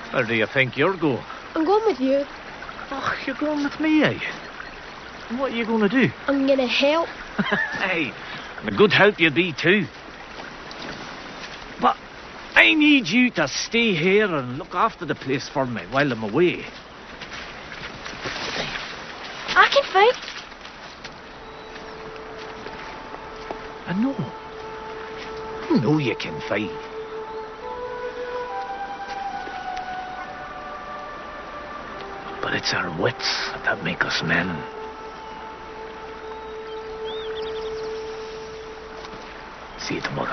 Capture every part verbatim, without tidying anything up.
Where do you think you're going? I'm going with you. Oh, you're going with me, eh? And what are you going to do? I'm going to help. Hey, and a good help you'd be too. But I need you to stay here and look after the place for me while I'm away. I can fight. I know. I know you can fight. But it's our wits that make us men. See you tomorrow.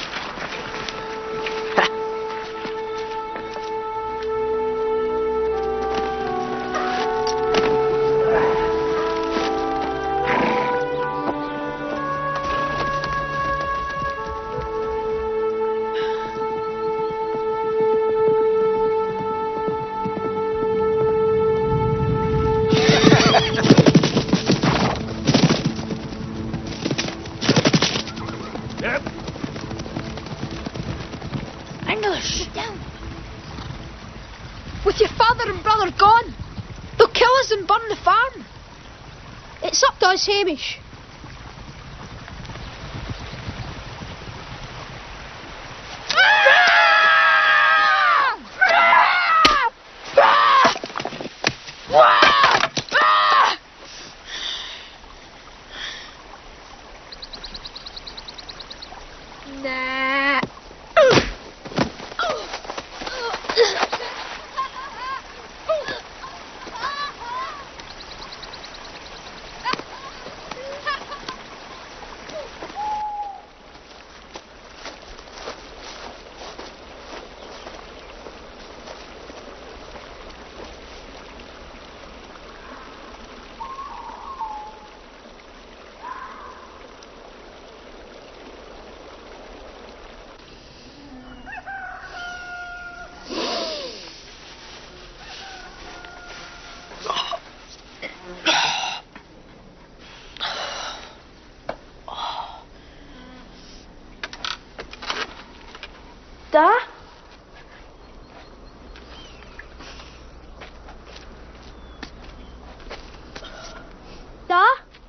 English! Sit down. With your father and brother gone, they'll kill us and burn the farm. It's up to us, Hamish. Nah. Da? Da?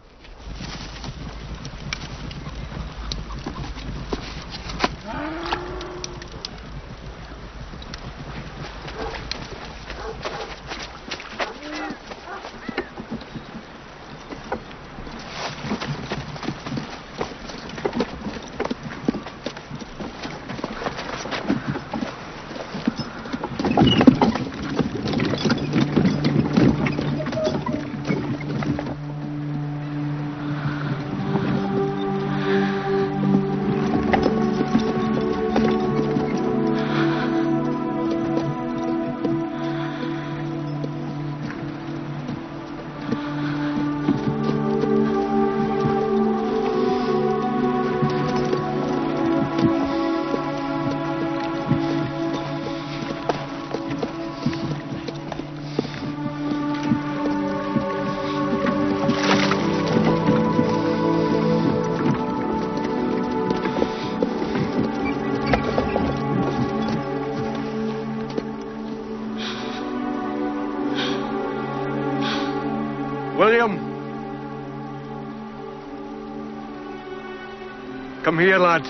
William! Come here, lad.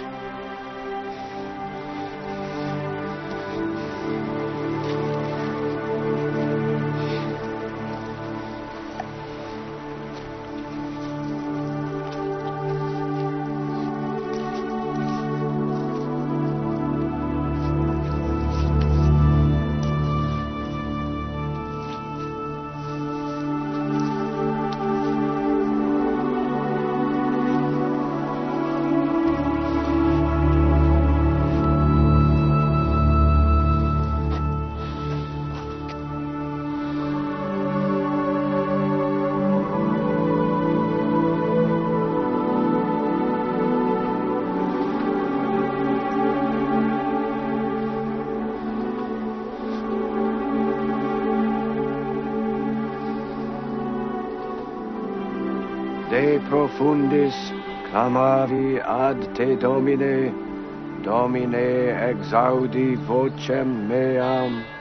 De profundis clamavi ad te, Domine, Domine exaudi vocem meam.